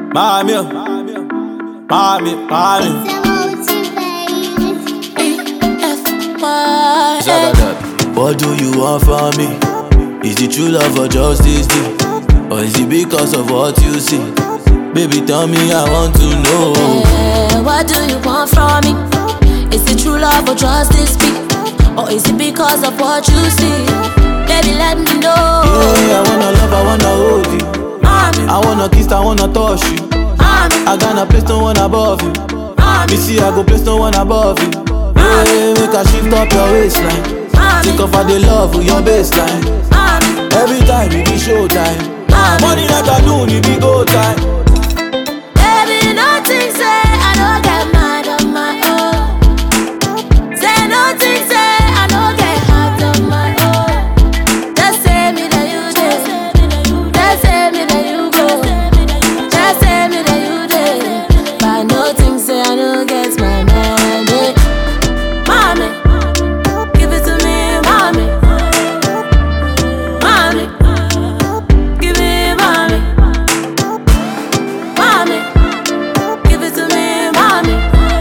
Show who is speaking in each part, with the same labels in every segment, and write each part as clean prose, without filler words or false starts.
Speaker 1: Mami, mami, mami. What do you want from me? Is it true love or just this thing? Or is it because of what you see? Baby, tell me, I want to know.
Speaker 2: What do you want from me? Is it true love or just this beat? Or is it because of what you see? Baby, let me know.
Speaker 1: Yeah, I wanna love, I wanna hold you.
Speaker 2: Mommy,
Speaker 1: I wanna kiss, I wanna touch you.
Speaker 2: mommy,
Speaker 1: I got a place, no one above you.
Speaker 2: mommy,
Speaker 1: Me see, I go place, no one above you. Hey, make a shift up your waistline.
Speaker 2: mommy,
Speaker 1: Think of how they love with your baseline.
Speaker 2: mommy,
Speaker 1: Every time it be showtime.
Speaker 2: mommy.
Speaker 1: Money like a noon, it be go time.
Speaker 2: Baby, nothing say I don't get mad on my own. Say nothing say I don't get hot on my own. Just say me that you did. Just say me that you go. Just say me that you did. But nothing say I don't get my mind. Mommy, give it to me, mommy. Mommy, give me, mommy. Mommy, give it to me, mommy.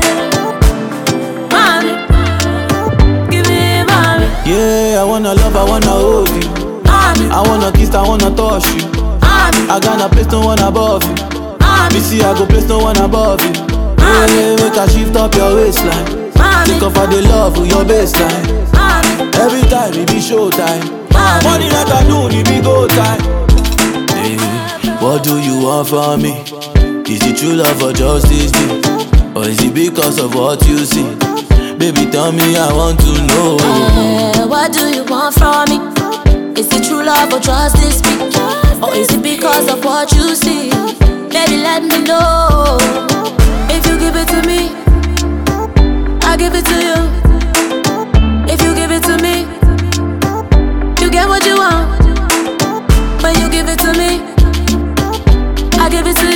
Speaker 2: Mommy, give me, mommy.
Speaker 1: Yeah, I wanna love, I wanna hold you.
Speaker 2: Mommy,
Speaker 1: I wanna kiss, I wanna touch you.
Speaker 2: mommy,
Speaker 1: I got a place, no one above you. Me
Speaker 2: mommy,
Speaker 1: see, I go place, no one above you. Hey, make a shift up your waistline. Think
Speaker 2: mommy,
Speaker 1: of how they love with your baseline.
Speaker 2: mommy,
Speaker 1: Every time it be showtime.
Speaker 2: mommy.
Speaker 1: Money like a noon, it be go time. Hey, what do you want from me? Is it true love or just this thing? Or is it because of what you see? Baby, tell me, I want to know.
Speaker 2: What do you want from me? Is it true love or just this beat? Or is it because of what you see? Baby, let me know. If you give it to me, I give it to you. If you give it to me, you get what you want. When you give it to me, I give it to